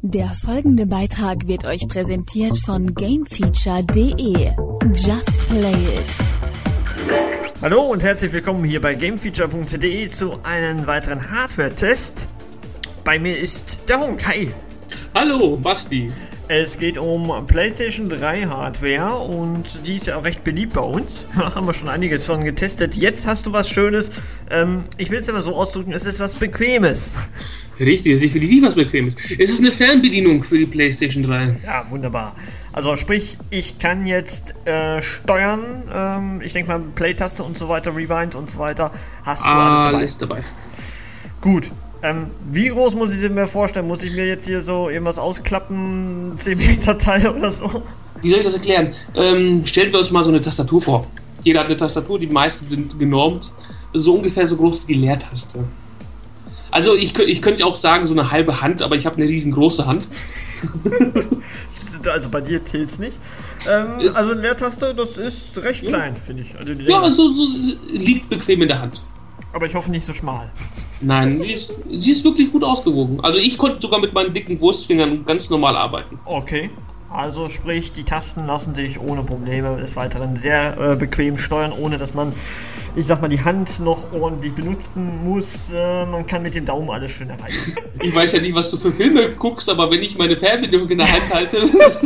Der folgende Beitrag wird euch präsentiert von GameFeature.de. Just play it. Hallo und herzlich willkommen hier bei GameFeature.de zu einem weiteren Hardware-Test. Bei mir ist der Hunk. Hi. Hallo, Basti. Es geht um PlayStation 3 Hardware und die ist ja auch recht beliebt bei uns. Haben wir schon einiges schon getestet. Jetzt hast du was Schönes. Ich will es aber so ausdrücken, es ist was Bequemes. Richtig, es ist definitiv was Bequemes. Es ist eine Fernbedienung für die PlayStation 3. Ja, wunderbar. Also sprich, ich kann jetzt steuern. Ich denke mal, Play-Taste und so weiter, Rewind und so weiter. Hast du alles dabei? Gut. Wie groß muss ich mir vorstellen? Muss ich mir jetzt hier so irgendwas ausklappen, 10 Meter Teil oder so? Wie soll ich das erklären? Stellen wir uns mal so eine Tastatur vor. Jeder hat eine Tastatur, die meisten sind genormt. So ungefähr so groß wie die Leertaste. Also ich könnte auch sagen, so eine halbe Hand, aber ich habe eine riesengroße Hand. Also bei dir zählt es nicht. Also eine Leertaste, das ist recht klein, finde ich. Also ja, so liegt bequem in der Hand. Aber ich hoffe nicht so schmal. Nein, sie ist wirklich gut ausgewogen. Also ich konnte sogar mit meinen dicken Wurstfingern ganz normal arbeiten. Okay, also sprich, die Tasten lassen sich ohne Probleme des Weiteren sehr bequem steuern, ohne dass man, ich sag mal, die Hand noch ordentlich benutzen muss. Man kann mit dem Daumen alles schön erreichen. Ich weiß ja nicht, was du für Filme guckst, aber wenn ich meine Fernbedienung in der Hand halte...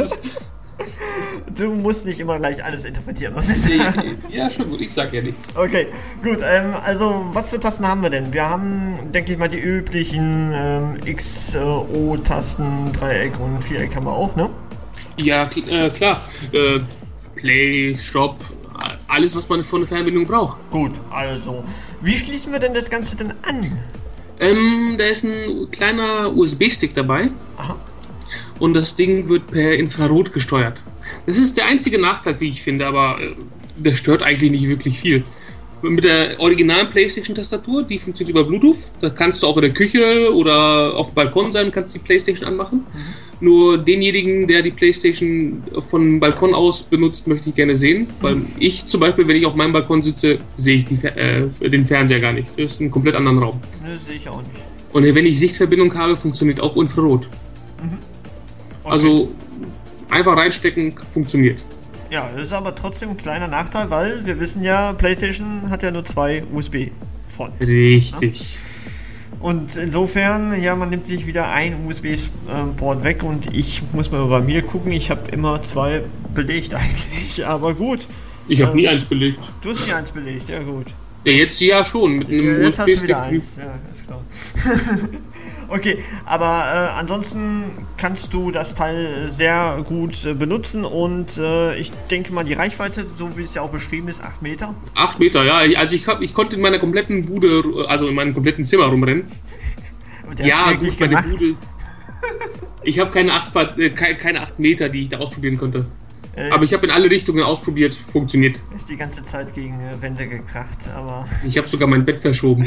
Du musst nicht immer gleich alles interpretieren, was ich sage. Ja, schon gut, ich sag ja nichts. Okay, gut, also was für Tasten haben wir denn? Wir haben, denke ich mal, die üblichen X, O-Tasten, Dreieck und Viereck haben wir auch, ne? Ja, klar. Play, Stop, alles, was man für eine Fernbedienung braucht. Gut, also, wie schließen wir denn das Ganze denn an? Da ist ein kleiner USB-Stick dabei. Aha. Und das Ding wird per Infrarot gesteuert. Das ist der einzige Nachteil, wie ich finde, aber der stört eigentlich nicht wirklich viel. Mit der originalen PlayStation-Tastatur, die funktioniert über Bluetooth. Da kannst du auch in der Küche oder auf dem Balkon sein und kannst die PlayStation anmachen. Nur denjenigen, der die PlayStation von Balkon aus benutzt, möchte ich gerne sehen. Weil ich zum Beispiel, wenn ich auf meinem Balkon sitze, sehe ich den Fernseher gar nicht. Das ist ein komplett anderen Raum. Das sehe ich auch nicht. Und wenn ich Sichtverbindung habe, funktioniert auch Infrarot. Okay. Also einfach reinstecken, funktioniert. Ja, das ist aber trotzdem ein kleiner Nachteil, weil wir wissen ja, PlayStation hat ja nur 2 USB von. Richtig. Ja? Und insofern, ja, man nimmt sich wieder ein USB-Port weg und ich muss mal bei mir gucken, ich habe immer 2 belegt eigentlich, aber gut. Ich habe nie eins belegt. Du hast nie eins belegt, ja gut. Ja, jetzt ja schon, mit einem jetzt hast du wieder eins, ja, ist klar. Okay, aber ansonsten kannst du das Teil sehr gut benutzen und ich denke mal, die Reichweite, so wie es ja auch beschrieben ist, 8 Meter. 8 Meter, ja. Also ich konnte in meiner kompletten Bude, also in meinem kompletten Zimmer rumrennen. Ja, gut, meine Bude. Ich habe keine 8 Meter, die ich da ausprobieren konnte. Aber ich habe in alle Richtungen ausprobiert, funktioniert. Ist die ganze Zeit gegen Wände gekracht, aber... Ich habe sogar mein Bett verschoben.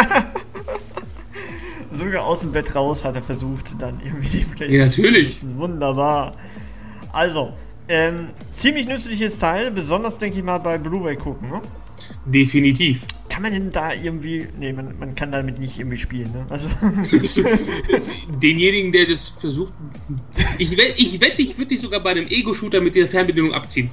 Sogar aus dem Bett raus hat er versucht, dann irgendwie die PlayStation. Ja, natürlich. Wunderbar. Also, ziemlich nützliches Teil, besonders denke ich mal bei Blu-ray gucken, ne? Definitiv. Kann man denn da irgendwie... Nee, man kann damit nicht irgendwie spielen, ne? Also denjenigen, der das versucht... Ich wette, ich würde dich sogar bei einem Ego-Shooter mit der Fernbedienung abziehen.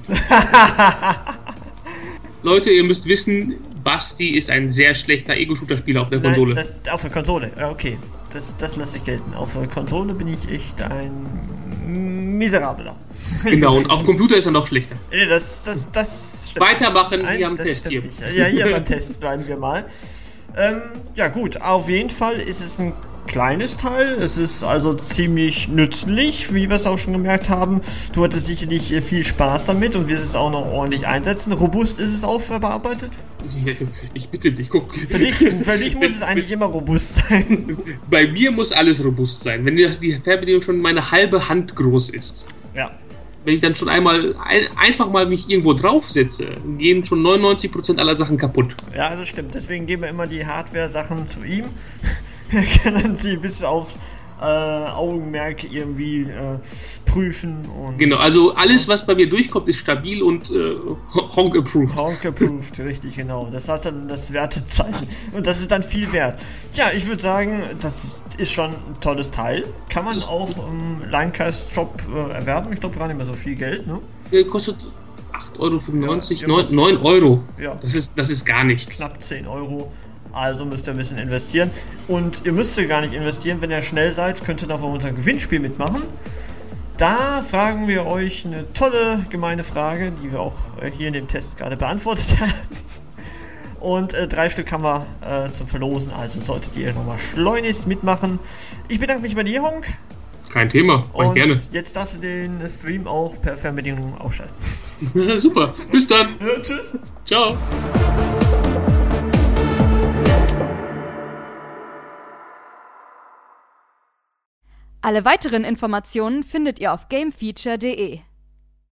Leute, ihr müsst wissen, Basti ist ein sehr schlechter Ego-Shooter-Spieler auf der Konsole. Nein, auf der Konsole, ja, okay. Das lasse ich gelten. Auf der Konsole bin ich echt ein Miserabler. Genau, und auf dem Computer ist er noch schlechter. Das weitermachen, wir haben Test hier. Ja, hier beim Test bleiben wir mal. Ja gut, auf jeden Fall ist es ein kleines Teil. Es ist also ziemlich nützlich, wie wir es auch schon gemerkt haben. Du hattest sicherlich viel Spaß damit und wirst es auch noch ordentlich einsetzen. Robust ist es auch bearbeitet? Ich bitte dich, guck. Für dich muss es eigentlich immer robust sein. Bei mir muss alles robust sein. Wenn die Fernbedienung schon meine halbe Hand groß ist. Ja. Wenn ich dann schon einfach mal mich irgendwo draufsetze, gehen schon 99% aller Sachen kaputt. Ja, das stimmt. Deswegen geben wir immer die Hardware-Sachen zu ihm. Er kann dann sie bis aufs Augenmerk irgendwie prüfen. Und genau, also alles, was bei mir durchkommt, ist stabil und Honk-approved. Honk-approved, richtig, genau. Das hat dann das Wertezeichen und das ist dann viel wert. Ja, ich würde sagen, das ist schon ein tolles Teil. Kann man auch im Linecast-Shop erwerben. Ich glaube gar nicht mehr so viel Geld, ne? Kostet 8,95 €, 9 €. Ja. Das ist gar nichts. Knapp 10 €. Also müsst ihr ein bisschen investieren. Und ihr müsst gar nicht investieren, wenn ihr schnell seid, könnt ihr noch bei unserem Gewinnspiel mitmachen. Da fragen wir euch eine tolle, gemeine Frage, die wir auch hier in dem Test gerade beantwortet haben. Und 3 Stück haben wir zum Verlosen, also solltet ihr nochmal schleunigst mitmachen. Ich bedanke mich bei dir, Honk. Kein Thema, und gerne. Jetzt darfst du den Stream auch per Fernbedienung ausschalten. Super, bis dann. Ja, tschüss. Ciao. Alle weiteren Informationen findet ihr auf gamefeature.de.